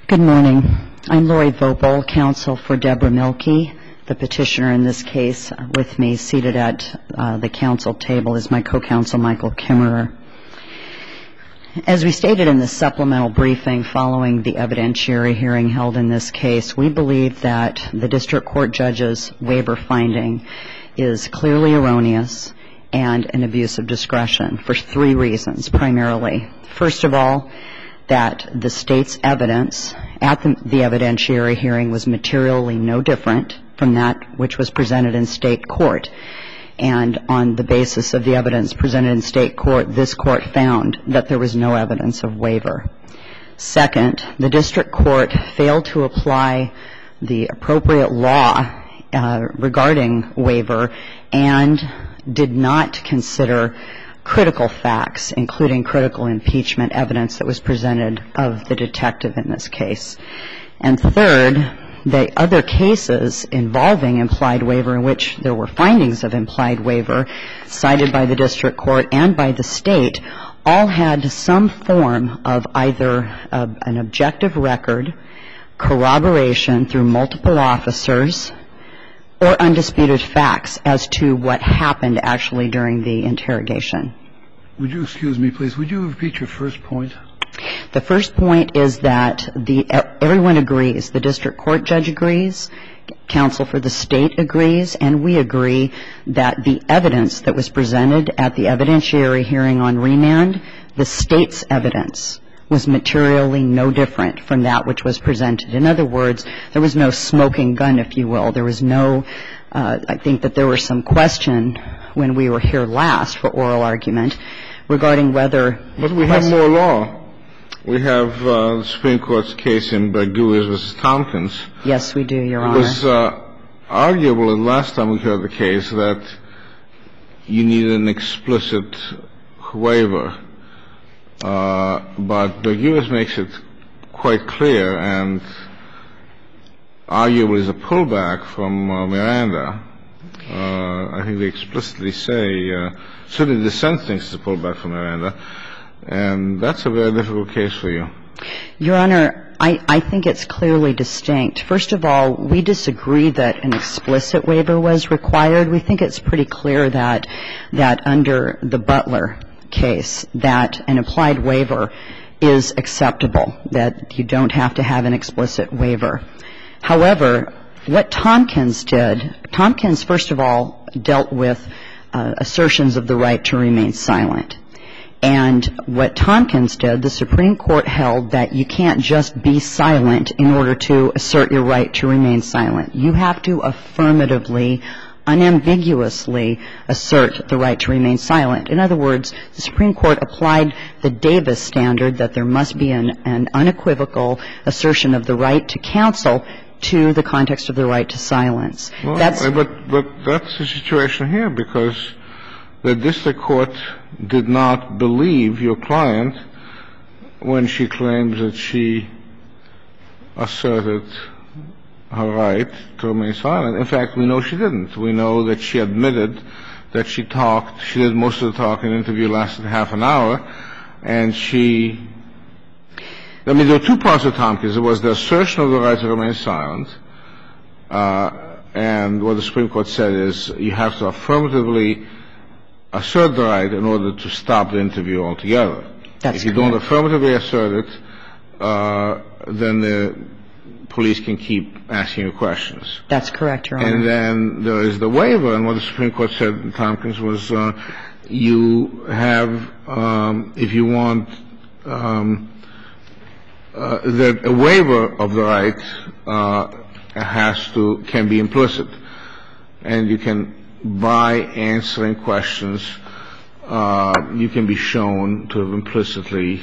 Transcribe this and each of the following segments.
Good morning. I'm Lori Vopel, counsel for Deborah Mielke, the petitioner in this case. With me, seated at the counsel table, is my co-counsel, Michael Kimmerer. As we stated in the supplemental briefing following the evidentiary hearing held in this case, we believe that the district court judge's waiver finding is clearly erroneous and an abuse of discretion for three reasons, primarily. First of all, that the state's evidence at the evidentiary hearing was materially no different from that which was presented in state court. And on the basis of the evidence presented in state court, this court found that there was no evidence of waiver. Second, the district court failed to apply the appropriate law regarding waiver and did not consider critical facts, including critical impeachment evidence that was presented of the detective in this case. And third, the other cases involving implied waiver in which there were findings of implied waiver cited by the district court and by the state all had some form of either an objective record, corroboration through multiple officers, or undisputed facts as to what happened actually during the interrogation. Would you excuse me, please? Would you repeat your first point? The first point is that everyone agrees. The district court judge agrees, counsel for the state agrees, and we agree that the evidence that was presented at the evidentiary hearing on remand, the state's evidence, was materially no different from that which was presented. In other words, there was no smoking gun, if you will. There was no I think that there was some question when we were here last for oral argument regarding whether. But we have more law. We have the Supreme Court's case in Berguez v. Tompkins. Yes, we do, Your Honor. It was arguable the last time we heard the case that you needed an explicit waiver. But Berguez makes it quite clear and arguably is a pullback from Miranda. I think they explicitly say, certainly the dissent thinks it's a pullback from Miranda, and that's a very difficult case for you. Your Honor, I think it's clearly distinct. First of all, we disagree that an explicit waiver was required. We think it's pretty clear that under the Butler case that an implied waiver is acceptable, that you don't have to have an explicit waiver. However, what Tompkins did, Tompkins, first of all, dealt with assertions of the right to remain silent. And what Tompkins did, the Supreme Court held that you can't just be silent in order to assert your right to remain silent. You have to affirmatively, unambiguously assert the right to remain silent. In other words, the Supreme Court applied the Davis standard that there must be an unequivocal assertion of the right to counsel to the context of the right to silence. Well, but that's the situation here, because the district court did not believe your client when she claims that she asserted her right to remain silent. In fact, we know she didn't. We know that she admitted that she talked. She did most of the talking. The interview lasted half an hour. And there were two parts of Tompkins. There was the assertion of the right to remain silent. And what the Supreme Court said is you have to affirmatively assert the right in order to stop the interview altogether. If you don't affirmatively assert it, then the police can keep asking you questions. That's correct, Your Honor. And then there is the waiver. And what the Supreme Court said in Tompkins was you have, if you want, that a waiver of the right can be implicit. And you can, by answering questions, you can be shown to have implicitly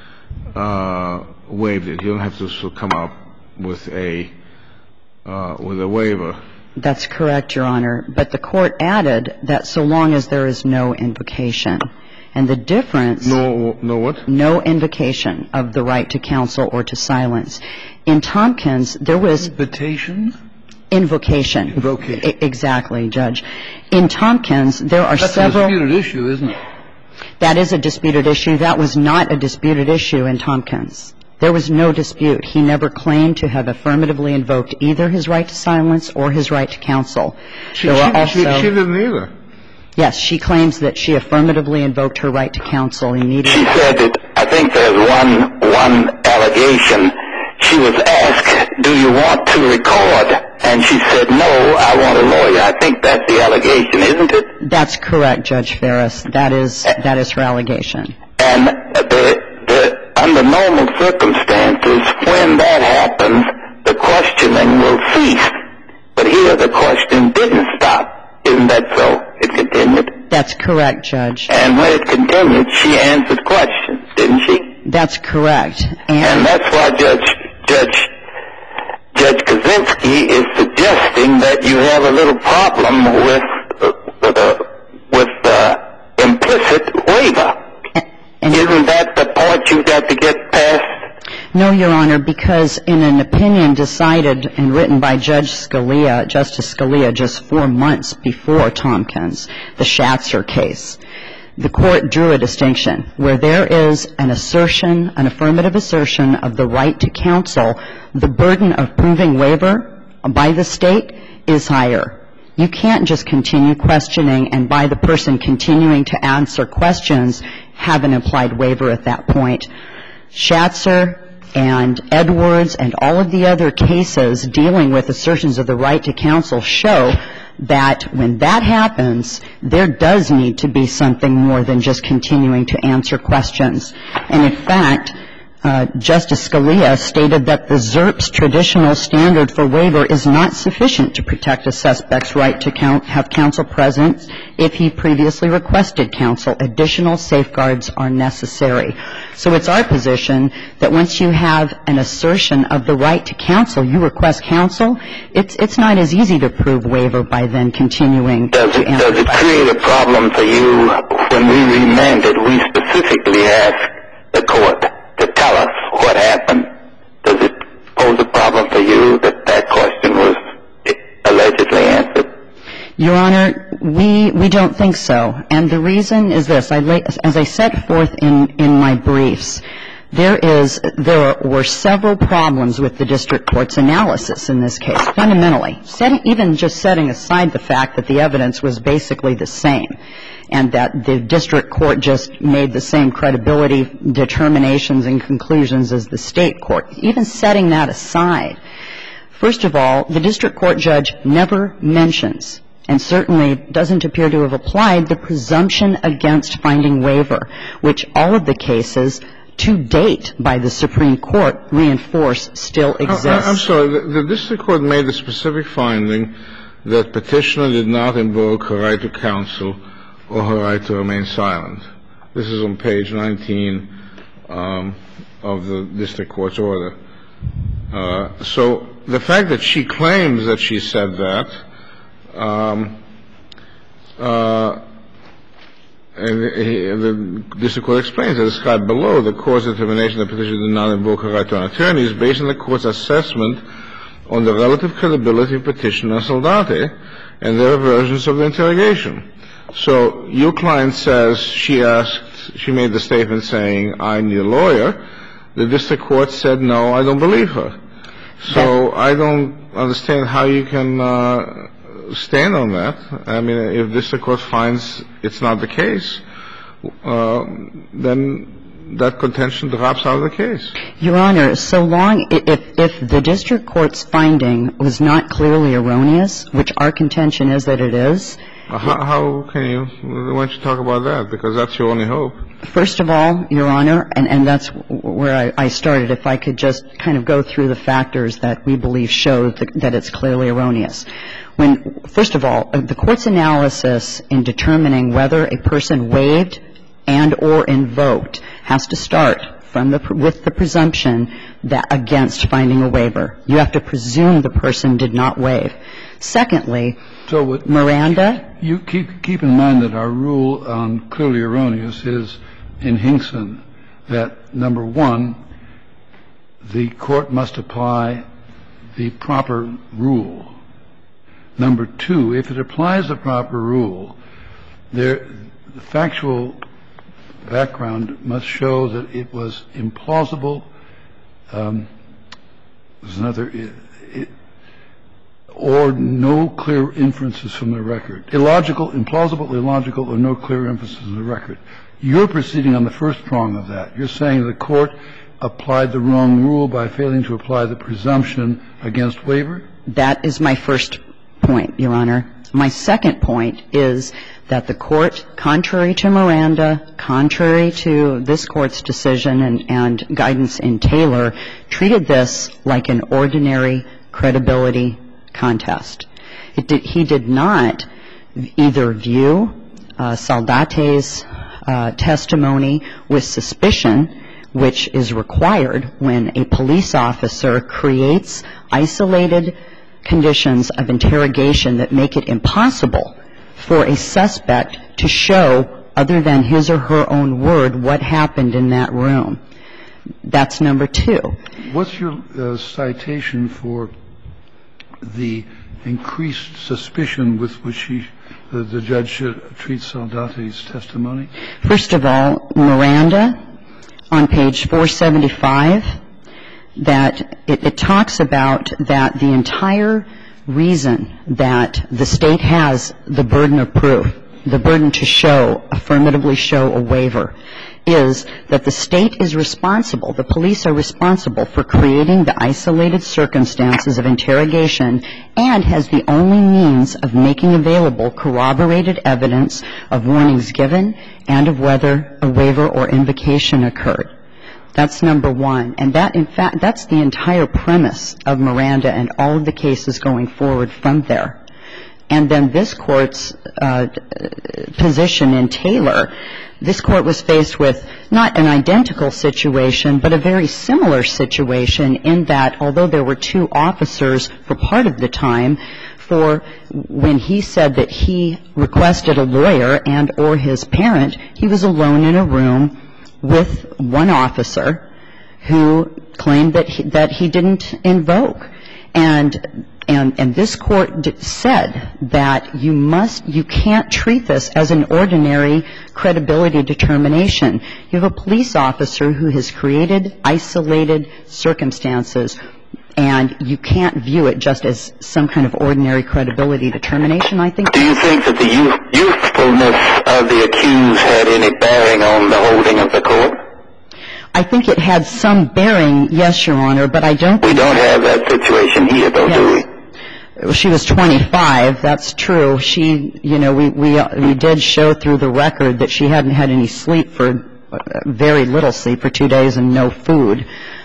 waived it. You don't have to sort of come up with a waiver. That's correct, Your Honor. But the Court added that so long as there is no invocation. And the difference — No what? No invocation of the right to counsel or to silence. In Tompkins, there was — Invitation? Invocation. Invocation. Exactly, Judge. In Tompkins, there are several — That's a disputed issue, isn't it? That is a disputed issue. That was not a disputed issue in Tompkins. There was no dispute. He never claimed to have affirmatively invoked either his right to silence or his right to counsel. She didn't either. Yes, she claims that she affirmatively invoked her right to counsel immediately. She said that, I think there's one allegation. She was asked, do you want to record? And she said, no, I want a lawyer. I think that's the allegation, isn't it? That's correct, Judge Ferris. That is her allegation. And under normal circumstances, when that happens, the questioning will cease. But here the question didn't stop. Isn't that so? It continued? That's correct, Judge. And when it continued, she answered questions, didn't she? That's correct. And that's why Judge Kaczynski is suggesting that you have a little problem with implicit waiver. Isn't that the point you've got to get past? No, Your Honor, because in an opinion decided and written by Justice Scalia, just 4 months before Tompkins, the Schatzer case, the Court drew a distinction where there is an assertion, an affirmative assertion of the right to counsel. The burden of proving waiver by the State is higher. You can't just continue questioning and by the person continuing to answer questions have an implied waiver at that point. Schatzer and Edwards and all of the other cases dealing with assertions of the right to counsel show that when that happens, there does need to be something more than just continuing to answer questions. And in fact, Justice Scalia stated that the ZERP's traditional standard for waiver is not sufficient to protect a suspect's right to have counsel present if he previously requested counsel. Additional safeguards are necessary. So it's our position that once you have an assertion of the right to counsel, you request counsel, it's not as easy to prove waiver by then continuing to answer questions. Does it create a problem for you when we remanded? We specifically asked the Court to tell us what happened. Does it pose a problem for you that that question was allegedly answered? Your Honor, we don't think so. And the reason is this. As I set forth in my briefs, there were several problems with the district court's analysis in this case, fundamentally, even just setting aside the fact that the evidence was basically the same and that the district court just made the same credibility determinations and conclusions as the state court. Even setting that aside, first of all, the district court judge never mentions and certainly doesn't appear to have applied the presumption against finding waiver, which all of the cases to date by the Supreme Court reinforce still exists. I'm sorry. The district court made the specific finding that petitioner did not invoke her right to counsel or her right to remain silent. This is on page 19 of the district court's order. So the fact that she claims that she said that, and the district court explains, as described below, the court's determination that petitioner did not invoke her right to an attorney is based on the court's assessment on the relative credibility of petitioner and Soldati and their versions of the interrogation. So your client says she made the statement saying, I need a lawyer. The district court said, no, I don't believe her. So I don't understand how you can stand on that. I mean, if district court finds it's not the case, then that contention drops out of the case. Your Honor, so long if the district court's finding was not clearly erroneous, which our contention is that it is. How can you? Why don't you talk about that? Because that's your only hope. First of all, Your Honor, and that's where I started, if I could just kind of go through the factors that we believe show that it's clearly erroneous. First of all, the court's analysis in determining whether a person waived and or invoked has to start with the presumption that against finding a waiver. You have to presume the person did not waive. Secondly, Miranda. You keep in mind that our rule on clearly erroneous is in Hinkson that, number one, the court must apply the proper rule. Number two, if it applies the proper rule, the factual background must show that it was implausible there's another, or no clear inferences from the record. Illogical, implausible, illogical, or no clear inferences from the record. You're proceeding on the first prong of that. You're saying the Court applied the wrong rule by failing to apply the presumption against waiver? That is my first point, Your Honor. My second point is that the Court, contrary to Miranda, contrary to this Court's decision and guidance in Taylor, treated this like an ordinary credibility contest. He did not either view Saldate's testimony with suspicion, which is required when a police officer creates isolated conditions of interrogation that make it impossible for a suspect to show, other than his or her own word, what happened in that room. That's number two. What's your citation for the increased suspicion with which the judge should treat Saldate's testimony? First of all, Miranda, on page 475, that it talks about that the entire reason that the State has the burden of proof, the burden to show, affirmatively show a waiver, is that the State is responsible, the police are responsible for creating the isolated circumstances of interrogation and has the only means of making available corroborated evidence of warnings given and of whether a waiver or invocation occurred. That's number one. And that, in fact, that's the entire premise of Miranda and all of the cases going forward from there. And then this Court's position in Taylor, this Court was faced with not an identical situation, but a very similar situation in that although there were two officers for part of the time, for when he said that he requested a lawyer and or his parent, he was alone in a room with one officer who claimed that he didn't invoke. And this Court said that you can't treat this as an ordinary credibility determination. You have a police officer who has created isolated circumstances, and you can't view it just as some kind of ordinary credibility determination, I think. Do you think that the youthfulness of the accused had any bearing on the holding of the Court? I think it had some bearing, yes, Your Honor, but I don't think... We don't have that situation here, though, do we? She was 25, that's true. She, we did show through the record that she hadn't had any sleep very little sleep for 2 days and no food.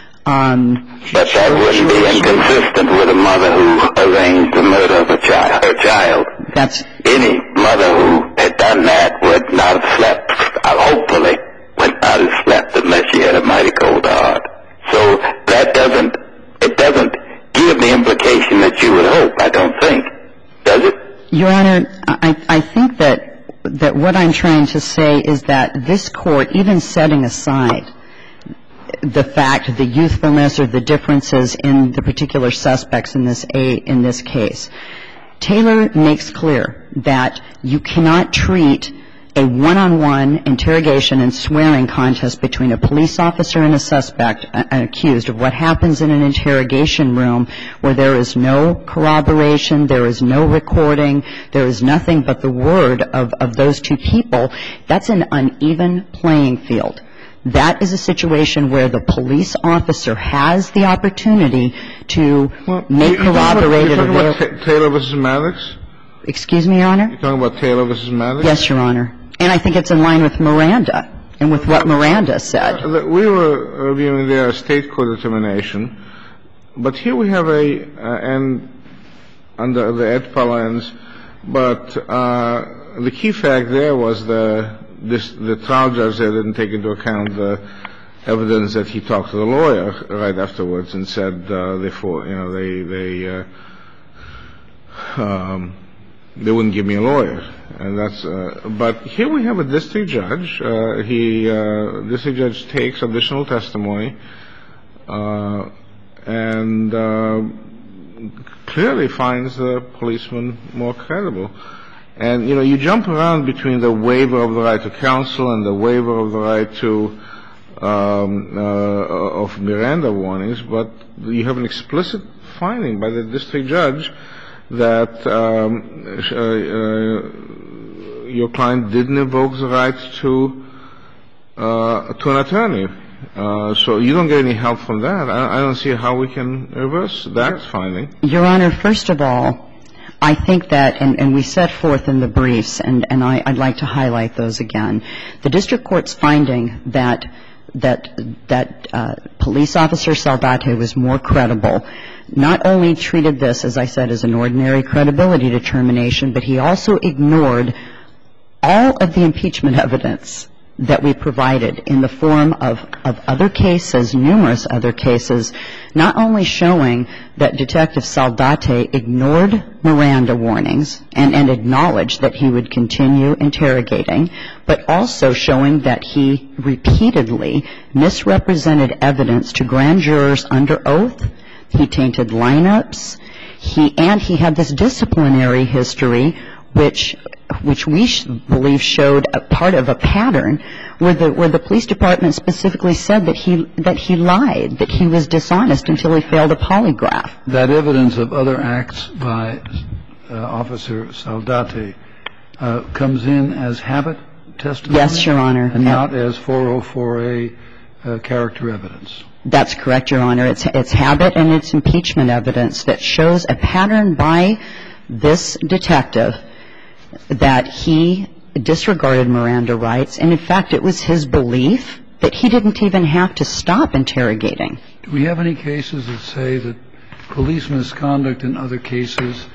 But that wouldn't be inconsistent with a mother who arranged the murder of her child. Any mother who had done that would not have slept, hopefully, would not have slept unless she had a mighty cold heart. So that doesn't give the implication that you would hope, I don't think. Does it? Your Honor, I think that what I'm trying to say is that this Court, even setting aside the fact, the youthfulness or the differences in the particular suspects in this case, Taylor makes clear that you cannot treat a one-on-one interrogation and swearing contest between a police officer and a suspect, an accused, of what happens in an interrogation room where there is no corroboration, there is no recording, there is nothing but the word of those two people. That's an uneven playing field. That is a situation where the police officer has the opportunity to make corroborated... You're talking about Taylor v. Maddox? Excuse me, Your Honor? You're talking about Taylor v. Maddox? Yes, Your Honor. And I think it's in line with Miranda and with what Miranda said. We were reviewing their state court determination, but here we have and under the EDPA lens, but the key fact there was the trial judge there didn't take into account the evidence that he talked to the lawyer right afterwards and said they wouldn't give me a lawyer. And but here we have a district judge. District judge takes additional testimony and clearly finds the policeman more credible. And, you jump around between the waiver of the right to counsel and the waiver of the right to of Miranda warnings, but you have an explicit finding by the district judge that your client didn't invoke the right to an attorney. So you don't get any help from that. I don't see how we can reverse that finding. Your Honor, first of all, I think that, and we set forth in the briefs, and I'd like to highlight those again, the district court's finding that police officer Saldate was more credible, not only treated this, as I said, as an ordinary credibility determination, but he also ignored all of the impeachment evidence that we provided in the form of other cases, numerous other cases, not only showing that Detective Saldate ignored Miranda warnings and acknowledged that he would continue interrogating, but also showing that he repeatedly misrepresented evidence to grand jurors under oath. He tainted lineups. He had this disciplinary history which we believe showed a part of a pattern where the police department specifically said that he lied, that he was dishonest until he failed a polygraph. That evidence of other acts by Officer Saldate comes in as habit testimony? Yes, Your Honor. And not as 404A character evidence? That's correct, Your Honor. It's habit and it's impeachment evidence that shows a pattern by this detective that he disregarded Miranda rights, and in fact it was his belief that he didn't even have to stop interrogating. Do we have any cases that say that police misconduct in other cases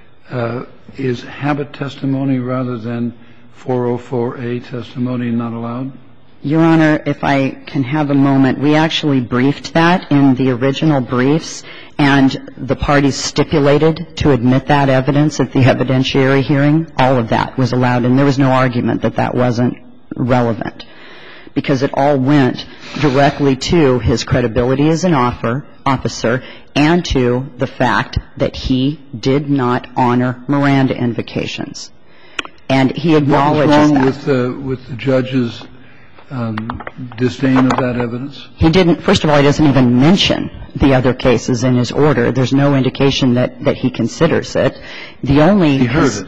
is habit testimony rather than 404A testimony not allowed? Your Honor, if I can have a moment, we actually briefed that in the original briefs, and the parties stipulated to admit that evidence at the evidentiary hearing. All of that was allowed, and there was no argument that that wasn't relevant, because it all went directly to his credibility as an officer and to the fact that he did not honor Miranda invocations. And he acknowledges that. What was wrong with the judge's disdain of that evidence? He didn't. First of all, he doesn't even mention the other cases in his order. There's no indication that he considers it. He heard it.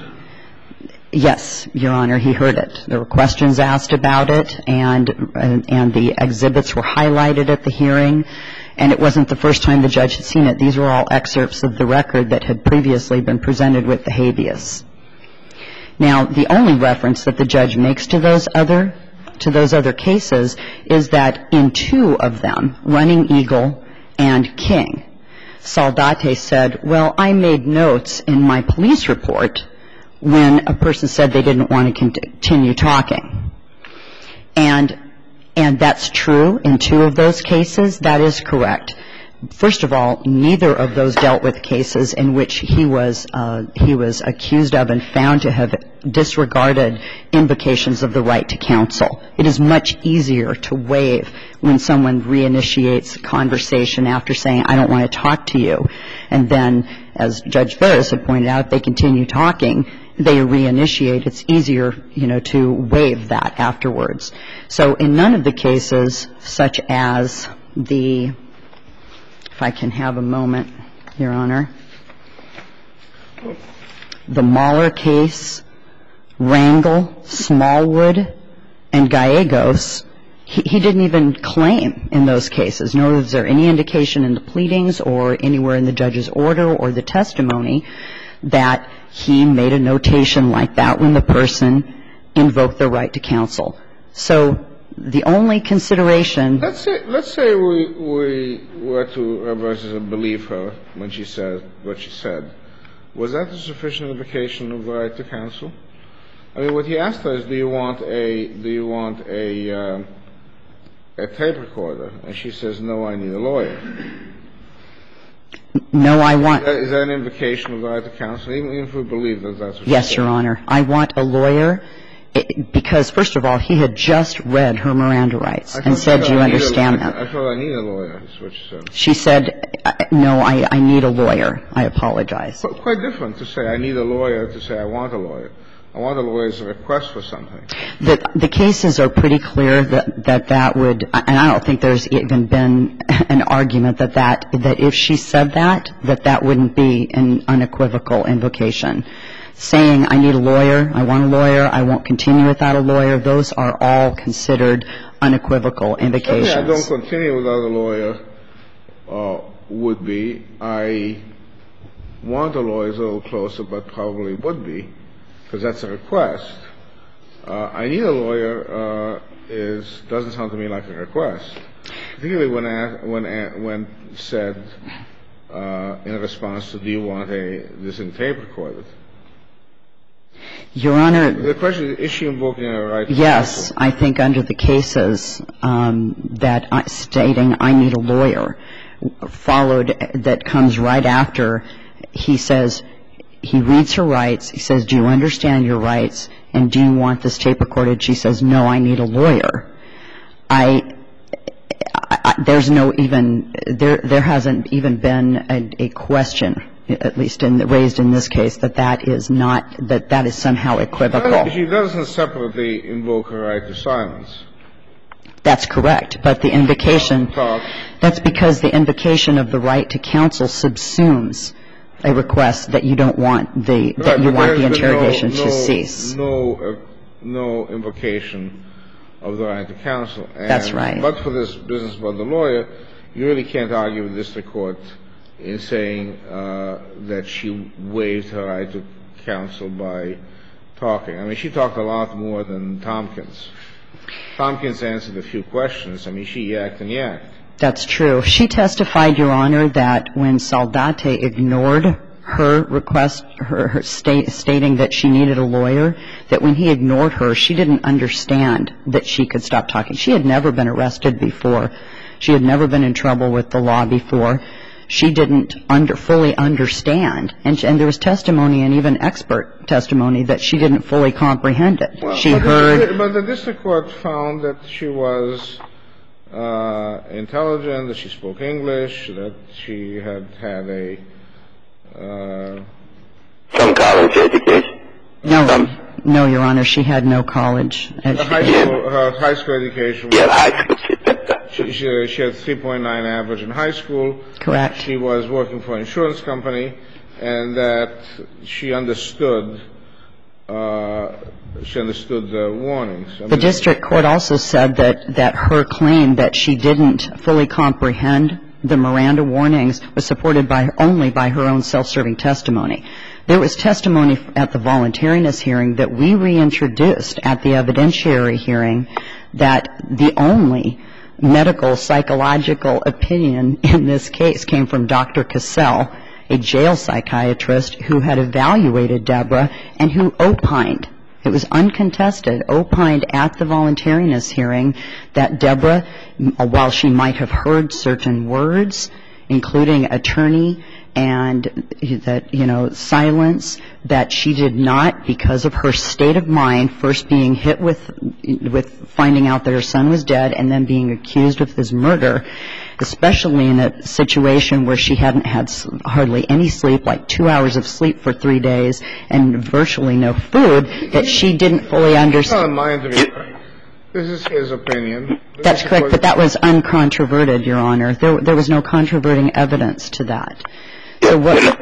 Yes, Your Honor, he heard it. There were questions asked about it, and the exhibits were highlighted at the hearing, and it wasn't the first time the judge had seen it. These were all excerpts of the record that had previously been presented with the habeas. Now, the only reference that the judge makes to those other cases is that in two of them, Running Eagle and King, Saldate said, well, I made notes in my police report when a person said they didn't want to continue talking. And that's true in two of those cases. That is correct. First of all, neither of those dealt with cases in which he was accused of and found to have disregarded invocations of the right to counsel. It is much easier to waive when someone reinitiates a conversation after saying, I don't want to talk to you. And then, as Judge Ferris had pointed out, they continue talking, they reinitiate. It's easier, to waive that afterwards. So in none of the cases, such as if I can have a moment, Your Honor, the Mahler case, Rangel, Smallwood, and Gallegos, he didn't even claim in those cases, nor was there any indication in the pleadings or anywhere in the judge's order or the testimony that he made a notation like that when the person invoked the right to counsel. So the only consideration — Let's say we were to reverse and believe her when she said what she said. Was that a sufficient invocation of the right to counsel? I mean, what he asked her is, do you want a tape recorder? And she says, no, I need a lawyer. No, I want — Is that an invocation of the right to counsel, even if we believe that that's what she said? Yes, Your Honor. I want a lawyer because, first of all, he had just read her Miranda rights and said, do you understand that? I thought I need a lawyer, is what she said. She said, no, I need a lawyer. I apologize. Quite different to say I need a lawyer to say I want a lawyer. I want a lawyer's request for something. The cases are pretty clear that would, and I don't think there's even been an argument that if she said that wouldn't be an unequivocal invocation. Saying, I need a lawyer, I want a lawyer, I won't continue without a lawyer, those are all considered unequivocal invocations. I don't continue without a lawyer would be. I want a lawyer is a little closer, but probably would be, because that's a request. I need a lawyer doesn't sound to me like a request, particularly when said in response to, do you want this in tape recorded? Your Honor. The question is she invoking a right to Yes, counsel? I think under the cases that stating I need a lawyer followed, that comes right after he says, he reads her rights, he says, do you understand your rights, and do you want this tape recorded? She says, no, I need a lawyer. There's no even, there hasn't even been a question, at least raised in this case, that is somehow equivocal. She doesn't separately invoke her right to silence. That's correct. But the invocation, that's because the invocation of the right to counsel subsumes a request that you don't want the interrogation to cease. No invocation of the right to counsel. That's right. But for this business about the lawyer, you really can't argue with district court in saying that she waived her right to counsel by talking. I mean, she talked a lot more than Tompkins. Tompkins answered a few questions. I mean, she yacked and yacked. That's true. She testified, Your Honor, that when Saldate ignored her request, her stating that she needed a lawyer, that when he ignored her, she didn't understand that she could stop talking. She had never been arrested before. She had never been in trouble with the law before. She didn't fully understand. And there was testimony, and even expert testimony, that she didn't fully comprehend it. Well, she heard. But the district court found that she was intelligent, that she spoke English, that she had a some college education. No, Your Honor, she had no college education. Her high school education. Yeah, high school. She had 3.9 average in high school. Correct. She was working for an insurance company, and that she understood the warnings. The district court also said that her claim that she didn't fully comprehend the Miranda warnings was supported only by her own self-serving testimony. There was testimony at the voluntariness hearing that we reintroduced at the evidentiary hearing that the only medical psychological opinion in this case came from Dr. Cassell, a jail psychiatrist who had evaluated Deborah and who opined, it was uncontested, opined at the voluntariness hearing that Deborah, while she might have heard certain words, including attorney and that, silence, that she did not, because of her state of mind, first being hit with finding out that her son was dead and then being accused of his murder, especially in a situation where she hadn't had hardly any sleep, like 2 hours of sleep for 3 days and virtually no food, that she didn't fully understand. This is his opinion. That's correct, but that was uncontroverted, Your Honor. There was no controverting evidence to that. So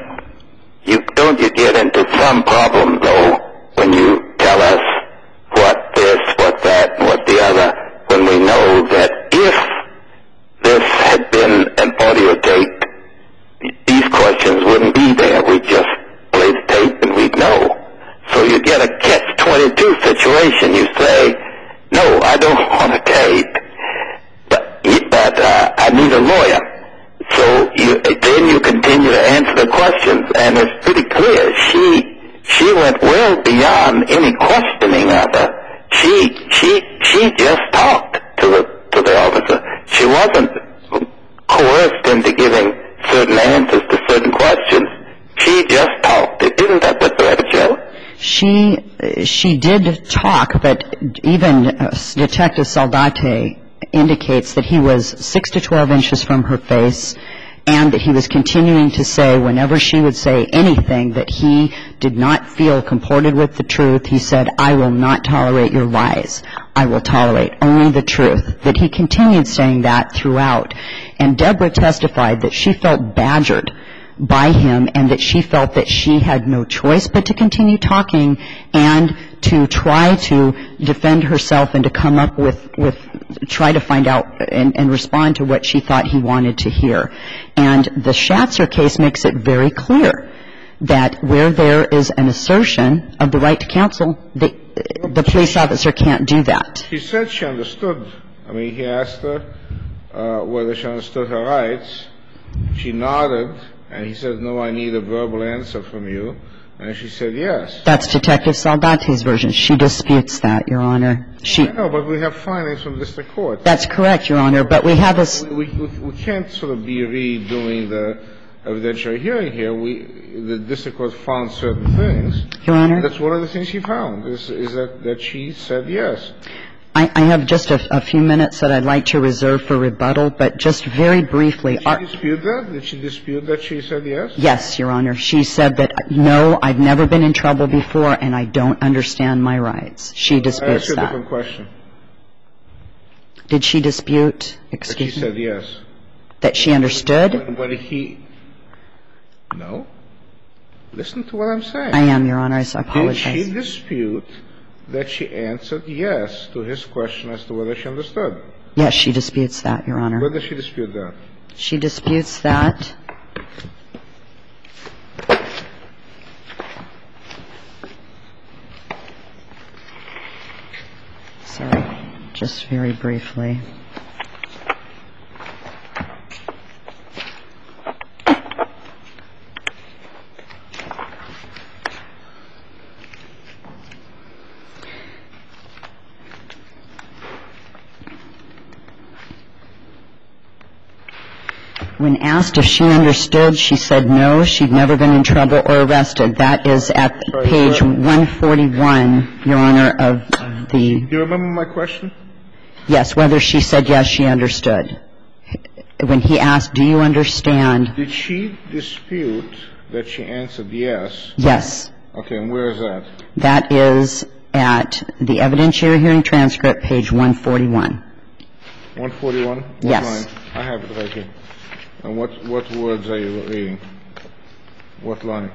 Don't you get into some problem, though, when you tell us what this, what that, and what the other, when we know that if this had been an audio tape, these questions wouldn't be there. We'd just play the tape and we'd know. So you get a catch-22 situation. You say, no, I don't want a tape, but I need a lawyer. So then you continue to answer the questions, and it's pretty clear. She went well beyond any questioning of her. She just talked to the officer. She wasn't coerced into giving certain answers to certain questions. She just talked. Isn't that what the record shows? She did talk, but even Detective Saldate indicates that he was 6 to 12 inches from her face and that he was continuing to say whenever she would say anything that he did not feel comported with the truth, he said, I will not tolerate your lies. I will tolerate only the truth. That he continued saying that throughout. And Deborah testified that she felt badgered by him and that she felt that she had no choice but to continue talking and to try to defend herself and to come up with try to find out and respond to what she thought he wanted to hear. And the Schatzer case makes it very clear that where there is an assertion of the right to counsel, the police officer can't do that. She said she understood. I mean, he asked her whether she understood her rights. She nodded, and he said, no, I need a verbal answer from you. And she said yes. That's Detective Saldate's version. She disputes that, Your Honor. I know, but we have findings from district court. That's correct, Your Honor, but we have a... We can't sort of be redoing the evidentiary hearing here. The district court found certain things. Your Honor? That's one of the things she found, is that she said yes. I have just a few minutes that I'd like to reserve for rebuttal, but just very briefly... Did she dispute that? Did she dispute that she said yes? Yes, Your Honor. She said that, no, I've never been in trouble before, and I don't understand my rights. She disputes that. I asked you a different question. Did she dispute? Excuse me? She said yes. That she understood? When he... No. Listen to what I'm saying. I am, Your Honor. I apologize. Did she dispute that she answered yes to his question as to whether she understood? Yes, she disputes that, Your Honor. Where does she dispute that? She disputes that. Sorry, just very briefly. When asked if she understood, she said no, she'd never been in trouble or arrested. That is at page 141, Your Honor, of the... Do you remember my question? Yes, whether she said yes, she understood. When he asked, do you understand? Did she dispute that she answered yes? Yes. Okay, and where is that? That is at the evidentiary hearing transcript, page 141. 141? What Yes. line? I have it right here. And what words are you reading? What line?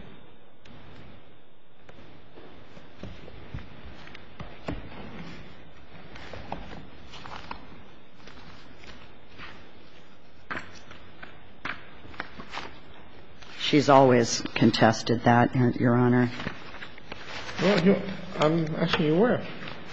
She's always contested that, Your Honor. Well, I'm asking you where.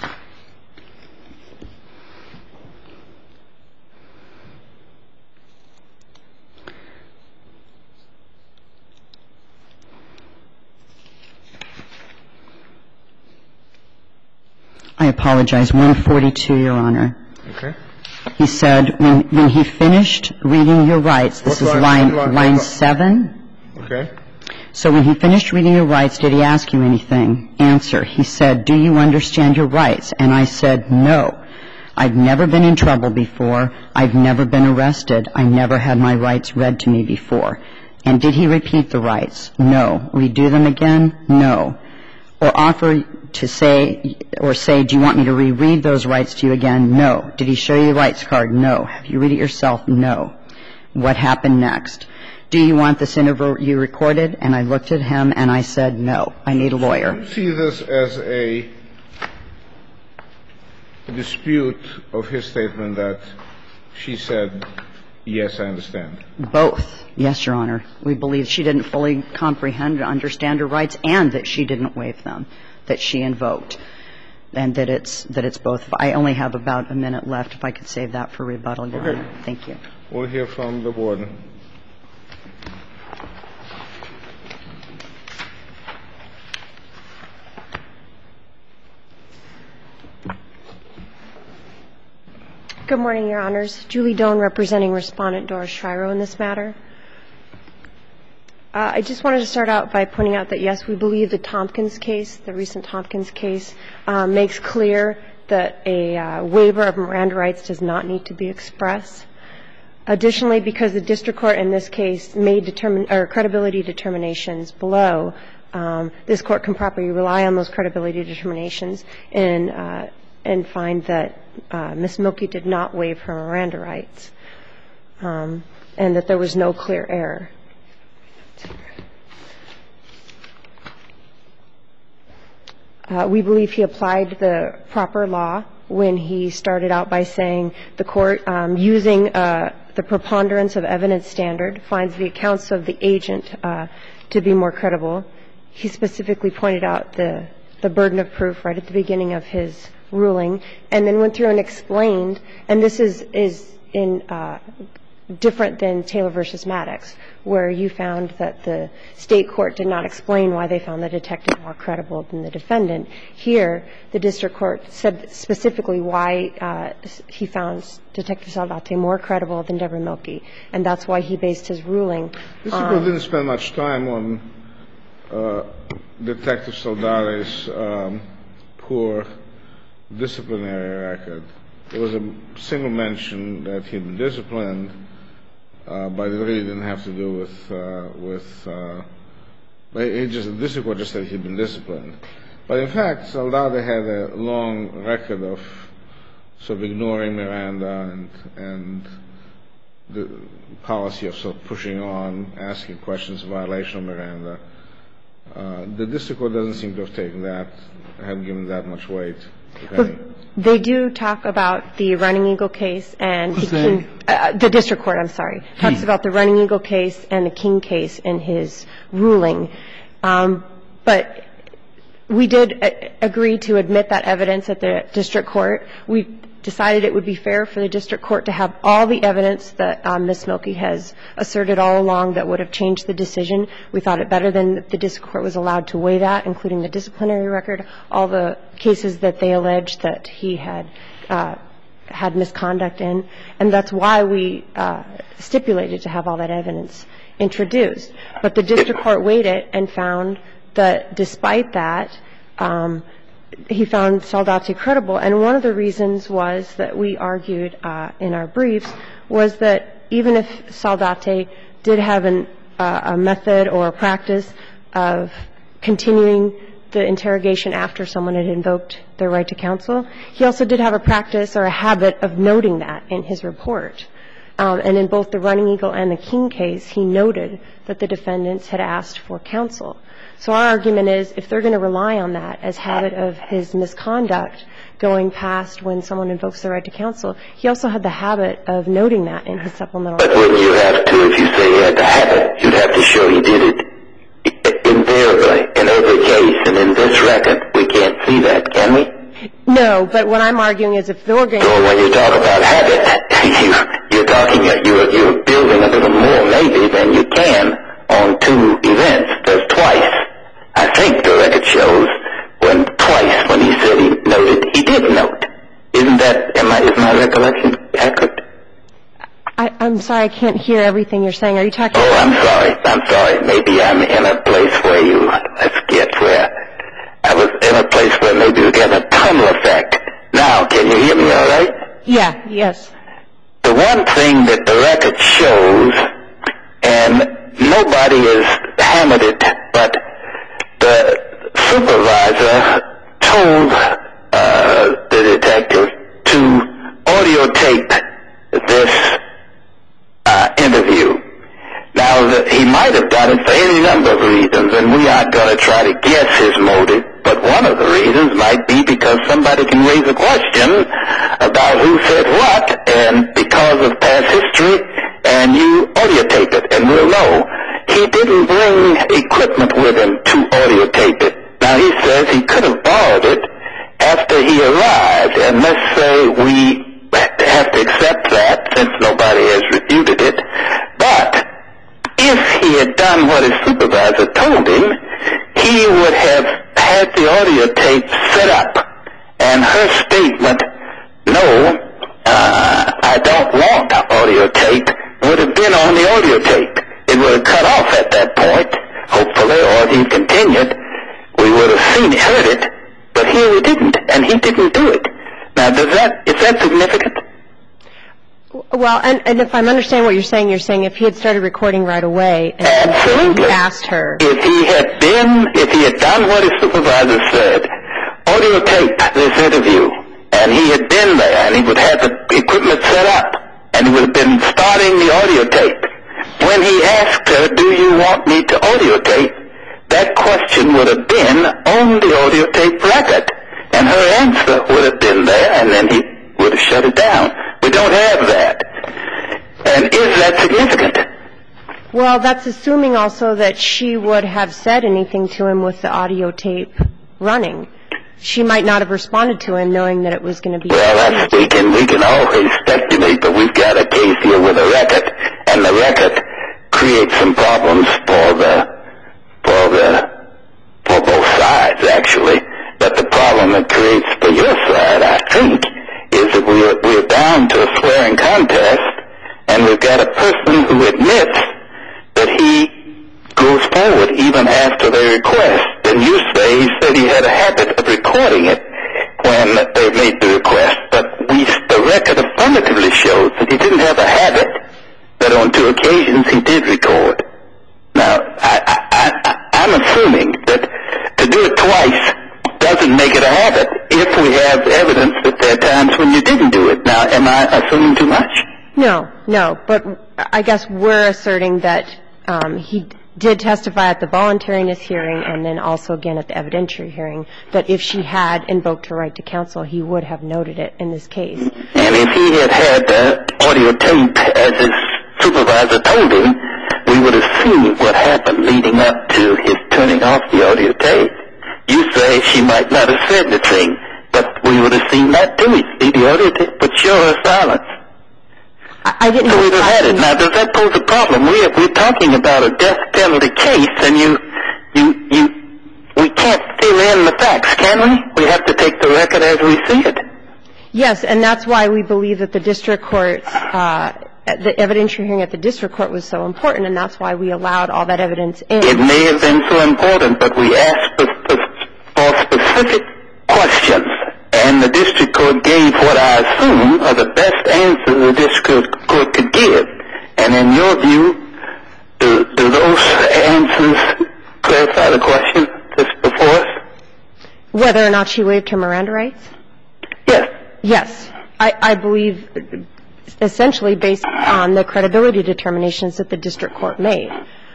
I apologize. 142, Your Honor. Okay. He said when he finished reading your rights, this is line 7. Okay. So when he finished reading your rights, did he ask you anything? Answer. He said, do you understand your rights? And I said, no. I've never been in trouble before. I've never been arrested. I never had my rights read to me before. And did he repeat the rights? No. Redo them again? No. Or offer to say, do you want me to reread those rights to you again? No. Did he show you the rights card? No. Have you read it yourself? No. What happened next? Do you want this interview recorded? And I looked at him and I said, no. I need a lawyer. Do you see this as a dispute of his statement that she said, yes, I understand? Both. Yes, Your Honor. We believe she didn't fully comprehend or understand her rights and that she didn't waive them, that she invoked, and that it's both. I only have about a minute left. If I could save that for rebuttal, Your Honor. Thank you. We'll hear from the warden. Good morning, Your Honors. Julie Doan representing Respondent Doris Shryo in this matter. I just wanted to start out by pointing out that, yes, we believe the Tompkins case, the recent Tompkins case, makes clear that a waiver of Miranda rights does not need to be expressed. Additionally, because the district court in this case made credibility determinations below, this court can properly rely on those credibility determinations and find that Ms. Mielke did not waive her Miranda rights, and that there was no clear error. We believe he applied the proper law when he started out by saying the court, using the preponderance of evidence standard, finds the accounts of the agent to be more credible. He specifically pointed out the burden of proof right at the beginning of his ruling, and then went through and explained, and this is in different than Taylor v. Maddox, where you found that the state court did not explain why they found the detective more credible than the defendant. Here, the district court said specifically why he found Detective Saldate more credible than Deborah Mielke, and that's why he based his ruling This court didn't spend much time on Detective Saldate's poor disciplinary record. There was a single mention that he'd been disciplined, but it really didn't have to do with the district court just said he'd been disciplined. But in fact, Saldate had a long record of sort of ignoring Miranda and the policy of sort of pushing on, asking questions in violation of Miranda. The district court doesn't seem to have taken that, haven't given that much weight. They do talk about the Running Eagle case and the district court, I'm sorry, talks about the Running Eagle case and the King case in his ruling. But we did agree to admit that evidence at the district court. We decided it would be fair for the district court to have all the evidence that Ms. Mielke has asserted all along that would have changed the decision. We thought it better than the district court was allowed to weigh that, including the disciplinary record, all the cases that they alleged that he had misconduct in. And that's why we stipulated to have all that evidence introduced. But the district court weighed it and found that despite that, he found Saldate credible. And one of the reasons was that we argued in our briefs was that even if Saldate did have a method or a practice of continuing the interrogation after someone had invoked their right to counsel, he also did have a practice or a habit of noting that in his report. And in both the Running Eagle and the King case, he noted that the defendants had asked for counsel. So our argument is if they're going to rely on that as habit of his misconduct going past when someone invokes their right to counsel, he also had the habit of noting that in his supplemental. But wouldn't you have to, if you say he had the habit, you'd have to show he did it invariably in every case. And in this record, we can't see that, can we? No, but what I'm arguing is if they're going to... So when you talk about habit, you're building a little more maybe than you can on two events. There's twice. I think the record shows twice when he said he noted, he did note. Is my recollection accurate? I'm sorry, I can't hear everything you're saying. Are you talking about... Oh, I'm sorry. Maybe I'm in a place where I was in a place where maybe we get a tunnel effect. Now, can you hear me all right? Yeah, yes. The one thing that the record shows, and nobody has hammered it, but the supervisor told the detective to audio tape this interview. Now, he might have done it for any number of reasons, and we aren't going to try to guess his motive, but one of the reasons might be because somebody can raise a question about who said what, and because of past history, and you audio tape it, and we'll know. He didn't bring equipment with him to audio tape it. Now, he says he could have borrowed it after he arrived, and let's say we have to accept that since nobody has refuted it. But if he had done what his supervisor told him, he would have had the audio tape set up, and her statement, no, I don't want audio tape, would have been on the audio tape. It would have cut off at that point, hopefully, or if he continued, we would have heard it, but here we didn't, and he didn't do it. Now, is that significant? Well, and if I'm understanding what you're saying if he had started recording right away and Absolutely. he asked her. If he had done what his supervisor said, audio tape this interview, and he had been there, and he would have the equipment set up, and he would have been starting the audio tape. When he asked her, do you want me to audio tape, that question would have been on the audio tape record, and her answer would have been there, and then he would have shut it down. We don't have that. And is that significant? Well, that's assuming also that she would have said anything to him with the audio tape running. She might not have responded to him knowing that it was going to be. Well, we can always speculate, but we've got a case here with a record, and the record creates some problems for both sides, actually. But the problem it creates for your side, I think, is that we're down to a swearing contest, and we've got a person who admits that he goes forward even after they request. And you say he said he had a habit of recording it when they made the request, but the record affirmatively shows that he didn't have a habit, that on 2 occasions he did record. Now, I'm assuming that to do it twice doesn't make it a habit if we have evidence that there are times when you didn't do it. Now, am I assuming too much? No, but I guess we're asserting that he did testify at the voluntariness hearing and then also again at the evidentiary hearing that if she had invoked her right to counsel, he would have noted it in this case. And if he had the audio tape as his supervisor told him, we would have seen what happened leading up to his turning off the audio tape. You say she might not have said the thing, but we would have seen that too. See the audio tape, but show her silence. I didn't. So we'd have had it. Now, does that pose a problem? We're talking about a death penalty case, and we can't fill in the facts, can we? We have to take the record as we see it. Yes, and that's why we believe that the district court, the evidentiary hearing at the district court was so important, and that's why we allowed all that evidence in. It may have been so important, but we asked for specific questions, and the district court gave what I assume are the best answers the district court could give. And in your view, do those answers clarify the question that's before us? Whether or not she waived her Miranda rights? Yes. Yes. I believe essentially based on the credibility determinations that the district court made.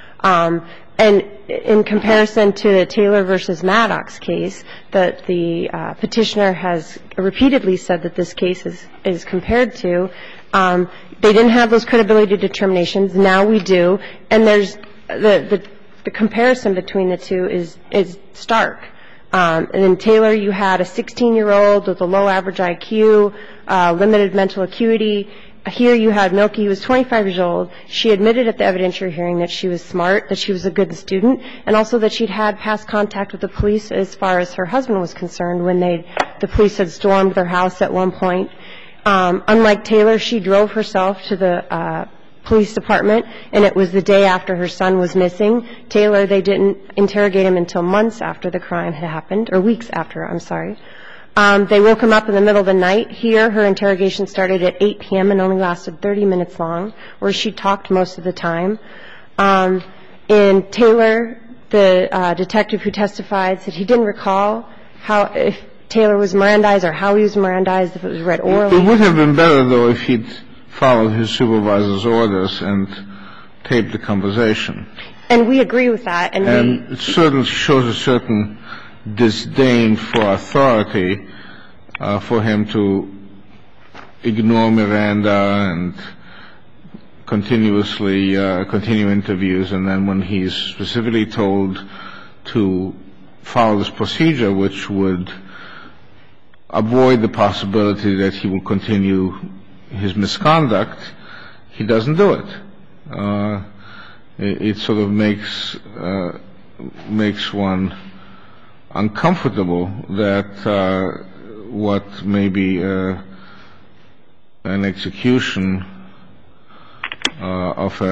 And in comparison to the Taylor v. Maddox case that the petitioner has repeatedly said that this case is compared to, they didn't have those credibility determinations. Now we do. And there's the comparison between the two is stark. And in Taylor, you had a 16-year-old with a low average IQ, limited mental acuity. Here you had Milky, who was 25 years old. She admitted at the evidentiary hearing that she was smart, that she was a good student, and also that she'd had past contact with the police as far as her husband was concerned when the police had stormed their house at one point. Unlike Taylor, she drove herself to the police department, and it was the day after her son was missing. Taylor, they didn't interrogate him until months after the crime had happened, or weeks after, I'm sorry. They woke him up in the middle of the night. Here, her interrogation started at 8 p.m. and only lasted 30 minutes long, where she talked most of the time. In Taylor, the detective who testified said he didn't recall if Taylor was Mirandized or how he was Mirandized, if it was read orally. It would have been better, though, if he'd followed his supervisor's orders and taped the conversation. And we agree with that. And it certainly shows a certain disdain for authority for him to ignore Miranda and continue interviews, and then when he's specifically told to follow this procedure, which would avoid the possibility that he will continue his misconduct, he doesn't do it. It sort of makes one uncomfortable that what may be an execution of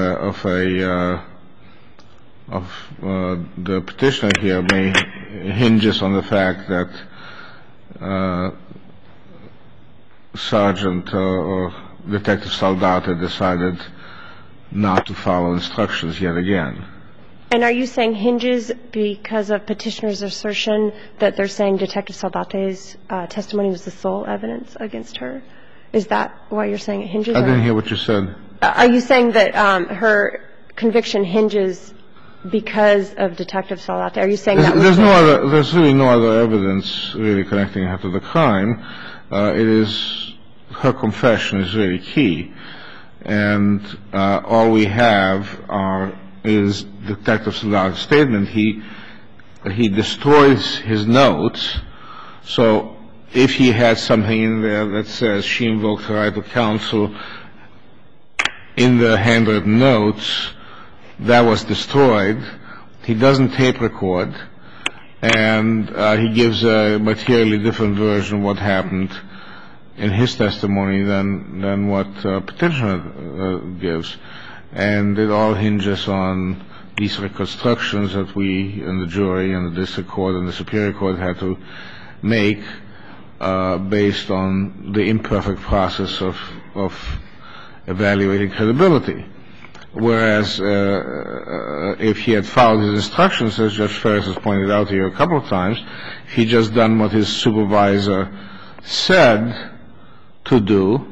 the petitioner here may hinges on the fact that Sergeant or Detective Saldate decided not to follow instructions yet again. And are you saying hinges because of Petitioner's assertion that they're saying Detective Saldate's testimony was the sole evidence against her? Is that why you're saying it hinges? I didn't hear what you said. Are you saying that her conviction hinges because of Detective Saldate? Are you saying that there's really no other evidence really connecting her to the crime. It is her confession is really key. And all we have is Detective Saldate's statement. He destroys his notes. So if he had something in there that says she invoked her right to counsel in the handwritten notes, that was destroyed. He doesn't tape record, and he gives a materially different version of what happened in his testimony than what Petitioner gives. And it all hinges on these reconstructions that we and the jury and the district court and the superior court had to make based on the imperfect process of evaluating credibility. Whereas if he had followed his instructions, as Judge Ferris has pointed out here a couple of times, if he'd just done what his supervisor said to do,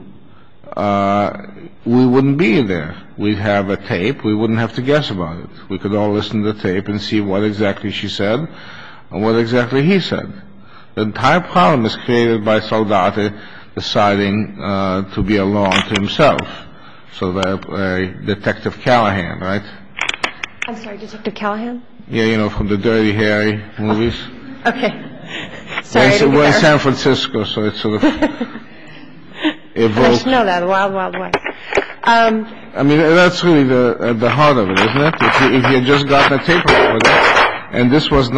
we wouldn't be there. We'd have a tape. We wouldn't have to guess about it. We could all listen to the tape and see what exactly she said and what exactly he said. The entire problem is created by Saldate deciding to be a law unto himself. So that Detective Callahan, right? I'm sorry, Detective Callahan? Yeah, you know, from the Dirty Harry movies. Okay. Sorry. We're in San Francisco, so it's sort of evoked. I should know that, the Wild Wild West. I mean, that's really the heart of it, isn't it? If you had just gotten a tape recorder, and this was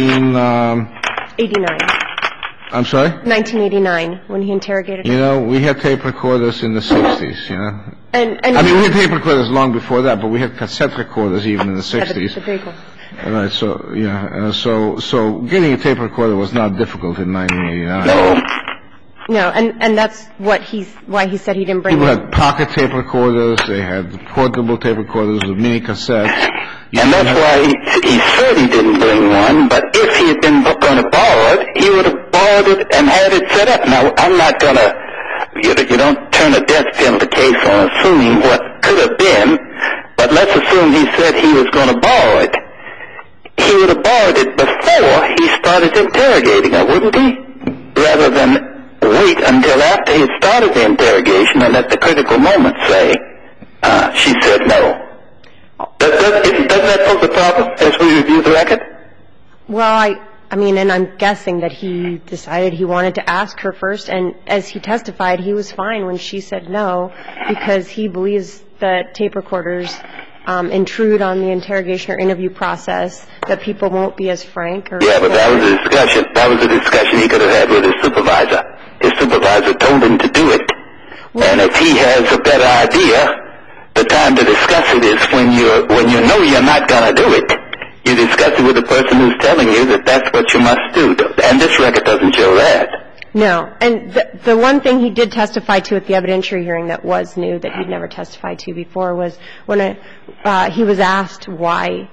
1989. I'm sorry? 1989, when he interrogated her. You know, we had tape recorders in the 60s, you know. And I mean, we had tape recorders long before that, but we had cassette recorders even in the 60s. The big one. Right, so, yeah, so getting a tape recorder was not difficult in 1989. No, and that's why he said he didn't bring People had pocket tape recorders, they had portable tape recorders with mini cassettes. And that's why he said he didn't bring one, but if he had been going to borrow it, he would have borrowed it and had it set up. Now, I'm not going to, you don't turn a death penalty case on assuming what could have been, but let's assume he said he was going to borrow it. He would have borrowed it before he started interrogating her, wouldn't he? Rather than wait until after he started the interrogation and at the critical moment say, she said no. Doesn't that pose a problem as we review the record? Well, I mean, and I'm guessing that he decided he wanted to ask her first, and as he testified, he was fine when she said no, because he believes that tape recorders intrude on the interrogation or interview process, that people won't be as frank. Yeah, but that was a discussion. That was a discussion he could have had with his supervisor. His supervisor told him to do it. And if he has a better idea, the time to discuss it is when you know you're not going to do it. You discuss it with the person who's telling you that that's what you must do. And this record doesn't show that. No. And the one thing he did testify to at the evidentiary hearing that was new, that he'd never testified to before, was when he was asked why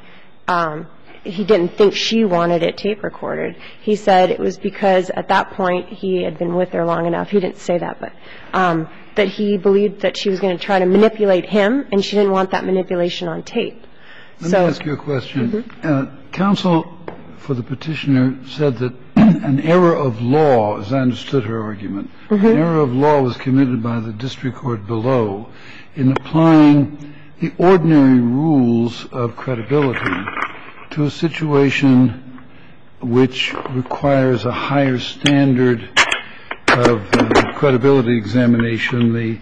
he didn't think she wanted it tape recorded. He said it was because at that point he had been with her long enough. He didn't say that, but that he believed that she was going to try to manipulate him, and she didn't want that manipulation on tape. Let me ask you a question. Counsel for the petitioner said that an error of law, as I understood her argument, an error of law was committed by the district court below in applying the ordinary rules of credibility to a situation which requires a higher standard of credibility examination, the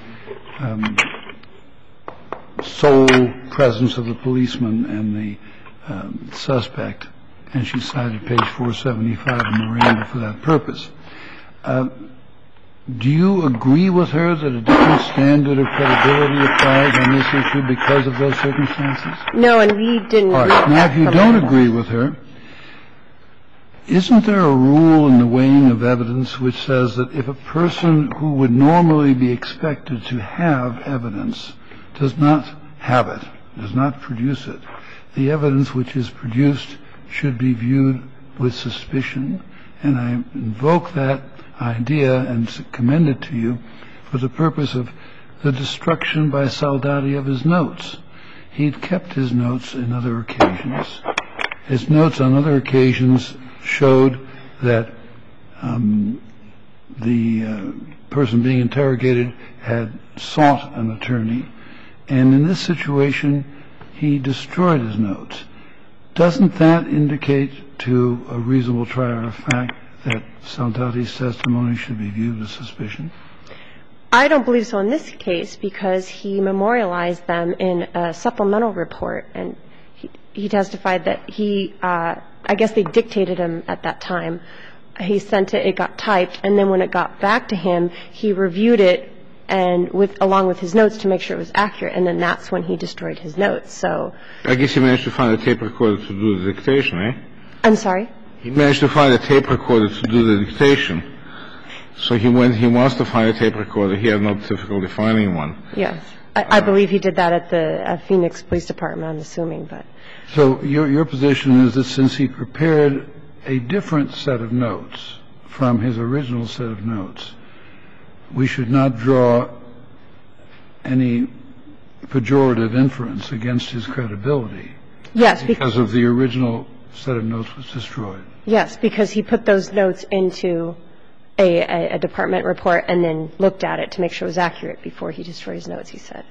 sole presence of the policeman and the suspect. And she cited page 475 in Miranda for that purpose. Do you agree with her that a different standard of credibility applies on this issue because of those circumstances? No, and we didn't. All right. Now, if you don't agree with her, Isn't there a rule in the weighing of evidence which says that if a person who would normally be expected to have evidence does not have it, does not produce it, the evidence which is produced should be viewed with suspicion? And I invoke that idea and commend it to you for the purpose of the destruction by Saldati of his notes. He'd kept his notes in other occasions. His notes on other occasions showed that the person being interrogated had sought an attorney, and in this situation he destroyed his notes. Doesn't that indicate to a reasonable trier of fact that Saldati's testimony should be viewed with suspicion? I don't believe so in this case, because he memorialized them in a supplemental report, and he testified that I guess they dictated him at that time. He sent it, it got typed, and then when it got back to him, he reviewed it and along with his notes to make sure it was accurate, and then that's when he destroyed his notes. So I guess he managed to find a tape recorder to do the dictation, eh? I'm sorry? He managed to find a tape recorder to do the dictation. So he wants to find a tape recorder. He had no difficulty finding one. Yes. I believe he did that at the Phoenix Police Department, I'm assuming. But so your position is that since he prepared a different set of notes from his original set of notes, we should not draw any pejorative inference against his credibility. Yes, because of the original set of notes was destroyed. Yes, because he put those notes into a department report and then looked at it to make sure it was accurate before he destroyed his notes, he said.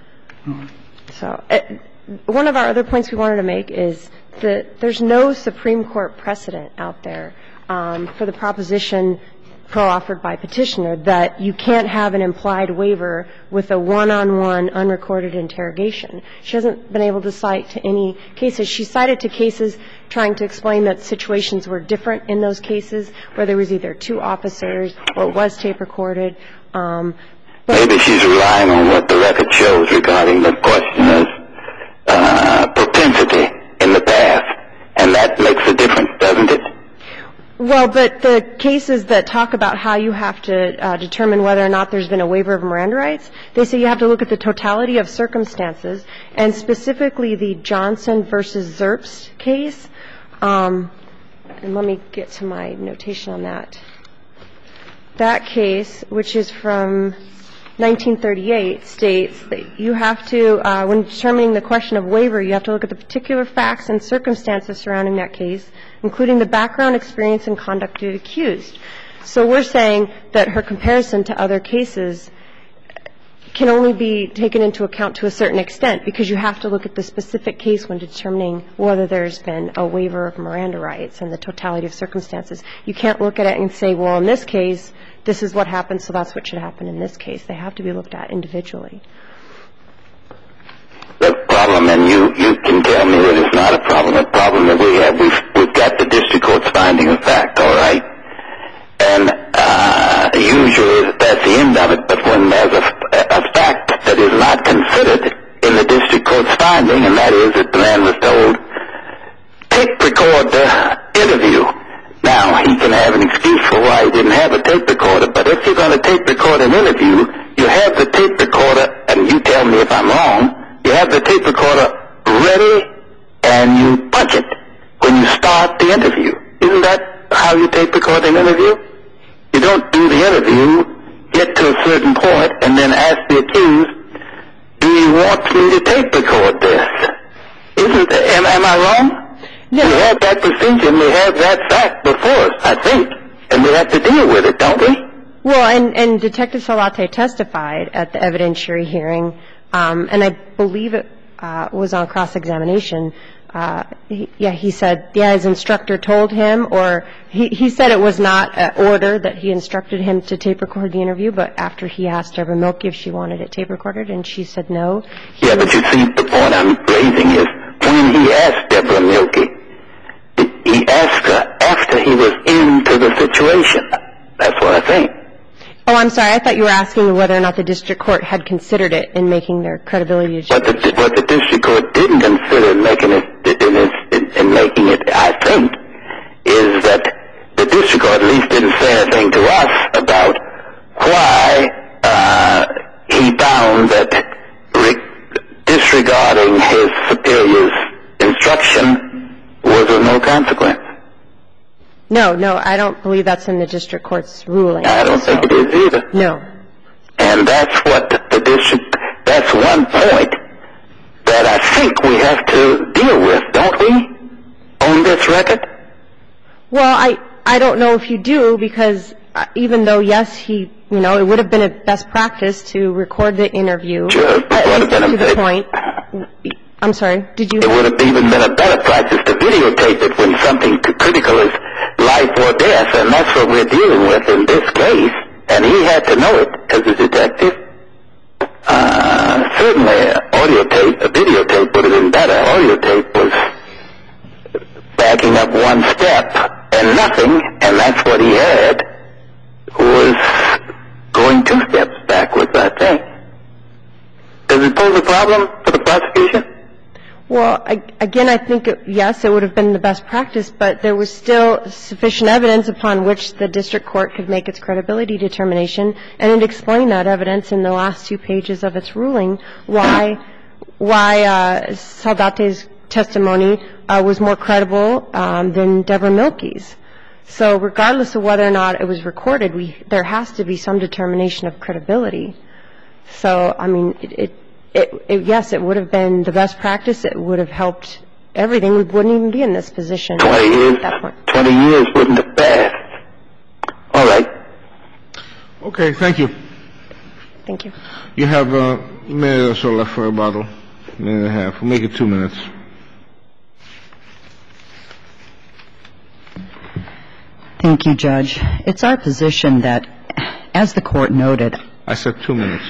So one of our other points we wanted to make is that there's no Supreme Court precedent out there for the proposition pro-offered by Petitioner that you can't have an implied waiver with a one-on-one unrecorded interrogation. She hasn't been able to cite to any cases. She cited to cases trying to explain that situations were different in those cases where there was either two officers or it was tape recorded. Maybe she's relying on what the record shows regarding the questioner's propensity in the past, and that makes a difference, doesn't it? Well, but the cases that talk about how you have to determine whether or not there's been a waiver of Miranda rights, they say you have to look at the totality of circumstances, and specifically the Johnson v. Zerps case. And let me get to my notation on that. That case, which is from 1938, states that you have to, when determining the question of waiver, you have to look at the particular facts and circumstances surrounding that case, including the background, experience, and conduct of the accused. So we're saying that her comparison to other cases can only be taken into account to a certain extent because you have to look at the specific case when determining whether there's been a waiver of Miranda rights and the totality of circumstances. You can't look at it and say, well, in this case, this is what happened, so that's what should happen in this case. They have to be looked at individually. The problem, and you can tell me that it's not a problem. The problem that we have, we've got the district court's finding of fact, all right? And usually that's the end of it, but when there's a fact that is not considered in the district court's finding, and that is that the man was told, tape record the interview. Now, he can have an excuse for why he didn't have a tape recorder, but if you're going to tape record an interview, you have the tape recorder, and you tell me if I'm wrong, you have the tape recorder ready, and you punch it when you start the interview. Isn't that how you tape record an interview? You don't do the interview, get to a certain point, and then ask the accused, do you want me to tape record this? Am I wrong? No. We have that procedure, and we have that fact before us, I think, and we have to deal with it, don't we? Well, and Detective Salate testified at the evidentiary hearing, and I believe it was on cross-examination. He said, his instructor told him, or he said it was not an order that he instructed him to tape record the interview, but after he asked Deborah Milke if she wanted it tape recorded, and she said no. Yeah, but you see, the point I'm raising is when he asked Deborah Milke, he asked her after he was into the situation. That's what I think. Oh, I'm sorry. I thought you were asking whether or not the district court had considered it in making their credibility determination. What the district court didn't consider in making it, I think, is that no consequence. No, I don't believe that's in the district court's ruling. I don't think it is either. No. And that's what that's one point that I think we have to deal with, don't we, on this record? Well, I don't know if you do, because even though, yes, it would have been a best practice to record the interview. Sure, to the point. I'm sorry, did you? It would have even been a better practice to videotape it when something critical is life or death, and that's what we're dealing with in this case. And he had to know it as a detective. Certainly, a videotape would have been better. Audio tape was backing up one step and nothing, and that's what he had, was going 2 steps backwards, I think. Does it pose a problem for the prosecution? Well, again, I think, yes, it would have been the best practice, but there was still sufficient evidence upon which the district court could make its credibility determination, and it explained that evidence in the last 2 pages of its ruling, why Saldate's testimony was more credible than Deborah Mielke's. So regardless of whether or not it was recorded, there has to be some determination of credibility. So, I mean, yes, it would have been the best practice. It would have helped everything. We wouldn't even be in this position 20 years, at that point. 20 years wouldn't have passed. All right. Okay, thank you. Thank you. You have a minute or so left for a rebuttal. Minute and a half. We'll make it 2 minutes. Thank you, Judge. It's our position that, as the Court noted, I said 2 minutes.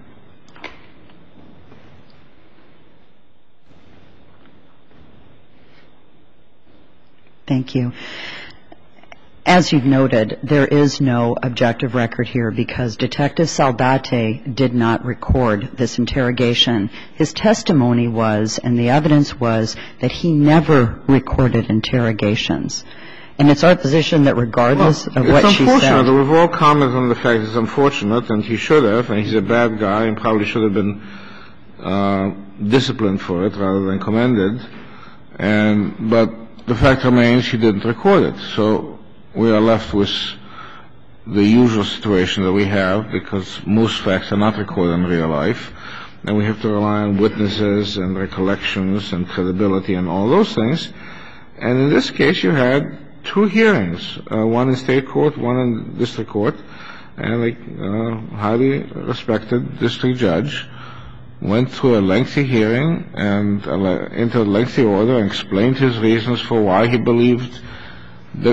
Thank you. As you've noted, there is no objective record here because Detective Saldate did not record this interrogation. His testimony was, and the evidence was, that he never recorded interrogations. And it's our position that regardless of what she said. It's unfortunate. We've all commented on the fact it's unfortunate, and he should have, and he's a bad guy and probably should have been disciplined for it rather than commended. But the fact remains he didn't record it. So we are left with the usual situation that we have because most facts are not recorded in real life. And we have to rely on witnesses and recollections and credibility and all those things. And in this case, you had 2 hearings, one in state court, one in district court, and a highly respected district judge went through a lengthy hearing and into a lengthy order and explained his reasons for why he believed the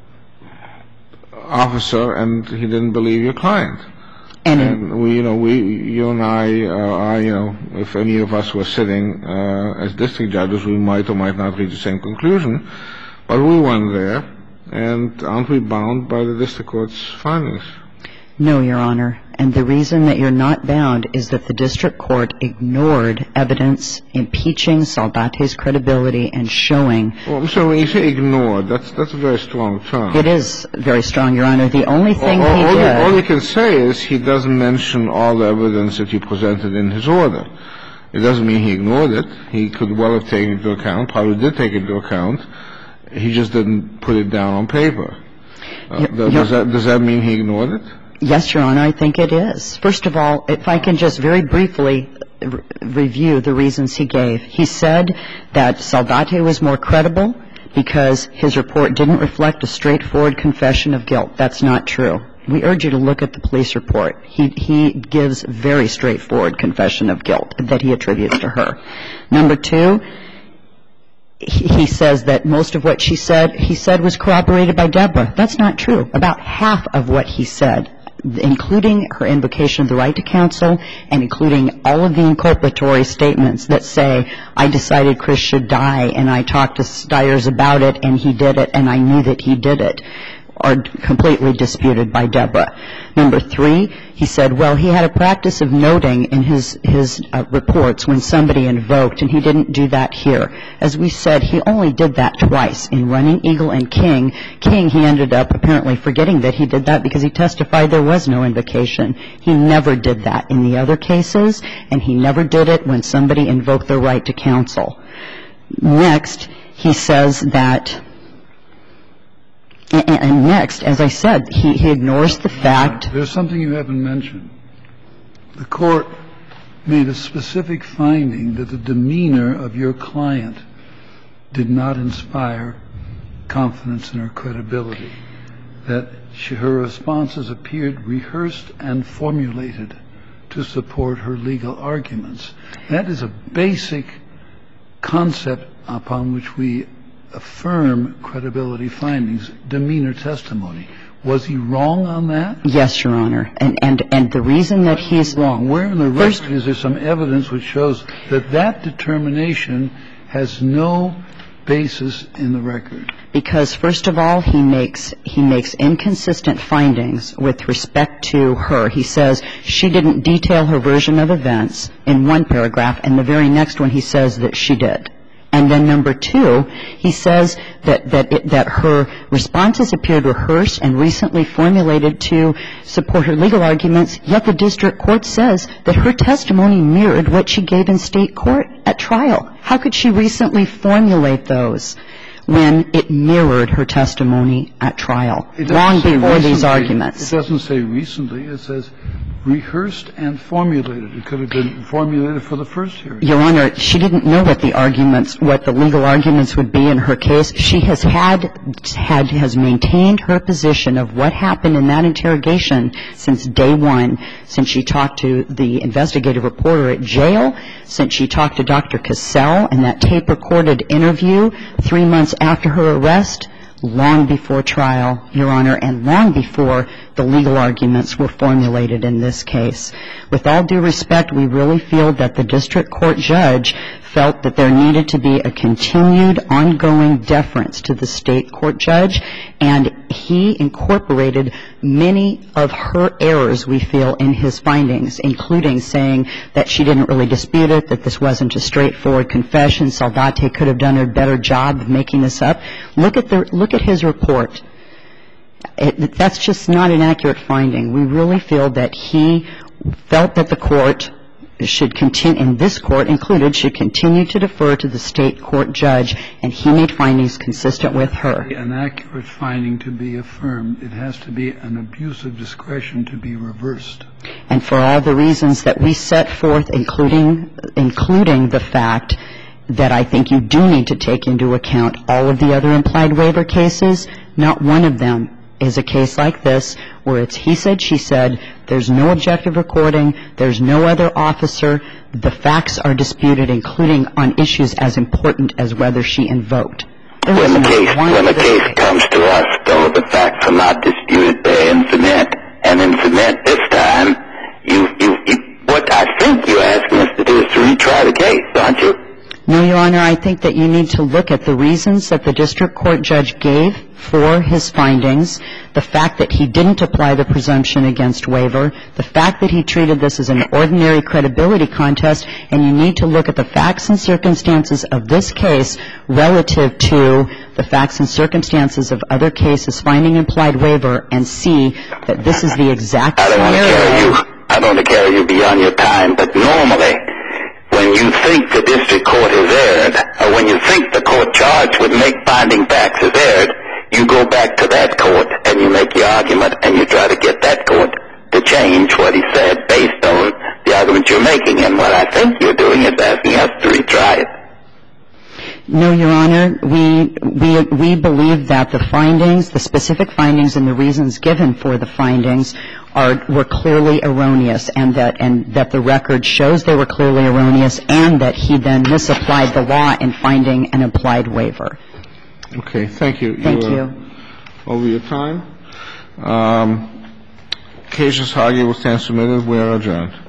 officer and he didn't believe your client. And you and I, if any of us were sitting as district judges, we might or might not reach the same conclusion. But we went there, and aren't we bound by the district court's findings? No, Your Honor. And the reason that you're not bound is that the district court ignored evidence impeaching Saldate's credibility and showing. Well, so when you say ignored, that's a very strong term. It is very strong, Your Honor. The only thing he did. All you can say is he doesn't mention all the evidence that you presented in his order. It doesn't mean he ignored it. He could well have taken it into account, probably did take it into account. He just didn't put it down on paper. Does that mean he ignored it? Yes, Your Honor, I think it is. First of all, if I can just very briefly review the reasons he gave. He said that Saldate was more credible because his report didn't reflect a straightforward confession of guilt. That's not true. We urge you to look at the police report. He gives very straightforward confession of guilt that he attributes to her. Number 2, he says that most of what he said was corroborated by Deborah. That's not true. About half of what he said, including her invocation of the right to counsel and including all of the inculpatory statements that say, I decided Chris should die and I talked to Stiers about it and he did it and I knew that he did it, are completely disputed by Deborah. Number 3, he said, well, he had a practice of noting in his reports when somebody invoked, and he didn't do that here. As we said, he only did that twice. In Running Eagle and King, he ended up apparently forgetting that he did that because he testified there was no invocation. He never did that in the other cases, and he never did it when somebody invoked their right to counsel. Next, he says that, and next, as I said, he ignores the fact. There's something you haven't mentioned. The Court made a specific finding that the demeanor of your client did not inspire confidence in her credibility, that her responses appeared rehearsed and formulated to support her legal arguments. That is a basic concept upon which we affirm credibility findings, demeanor testimony. Was he wrong on that? Yes, Your Honor. And the reason that he's wrong, where in the record is there some evidence which shows that that determination has no basis in the record? Because, first of all, he makes inconsistent findings with respect to her. He says she didn't detail her version of events in one paragraph, and the very next one he says that she did. And then number two, he says that her responses appeared rehearsed and recently formulated to support her legal arguments, yet the district court says that her testimony mirrored what she gave in state court at trial. How could she recently formulate those when it mirrored her testimony at trial, long before these arguments? It doesn't say recently. It says rehearsed and formulated. It could have been formulated for the first hearing. Your Honor, she didn't know what the legal arguments would be in her case. She has maintained her position of what happened in that interrogation since day one, since she talked to the investigative reporter at jail, since she talked to Dr. Cassell in that tape-recorded interview 3 months after her arrest, long before trial, Your Honor, and long before the legal arguments were formulated in this case. With all due respect, we really feel that the district court judge felt that there needed to be a continued, ongoing deference to the state court judge, and he incorporated many of her errors, we feel, in his findings, including saying that she didn't really dispute it, that this wasn't a straightforward confession, Saldate could have done a better job of making this up. Look at his report. That's just not an accurate finding. We really feel that he felt that the court should continue, and this court included, should continue to defer to the state court judge, and he made findings consistent with her. An accurate finding to be affirmed, it has to be an abuse of discretion to be reversed. And for all the reasons that we set forth, including the fact that I think you do need to take into account all of the other implied waiver cases, not one of them is a case like this where it's he said, she said, there's no objective recording, there's no other officer, the facts are disputed, including on issues as important as whether she invoked. When the case comes to us, though, the facts are not disputed there in cement, and in cement this time, what I think you're asking us to do is to retry the case, aren't you? No, Your Honor, I think that you need to look at the reasons that the district court judge gave for his findings, the fact that he didn't apply the presumption against waiver, the fact that he treated this as an ordinary credibility contest, and you need to look at the facts and circumstances of this case relative to the facts and circumstances of other cases finding implied waiver and see that this is the exact scenario. I don't want to carry you beyond your time, but normally when you think the district court has erred, or when you think the court charged with finding facts has erred, you go back to that court and you make your argument and you try to get that court to change what he said based on the argument you're making. And what I think you're doing is asking us to retry it. No, Your Honor. We believe that the findings, the specific findings and the reasons given for the findings were clearly erroneous, and that the record shows they were clearly erroneous, and that he then misapplied the law in finding an implied waiver. Okay. Thank you. Thank you. Over your time. Cases argued will stand submitted. We are adjourned.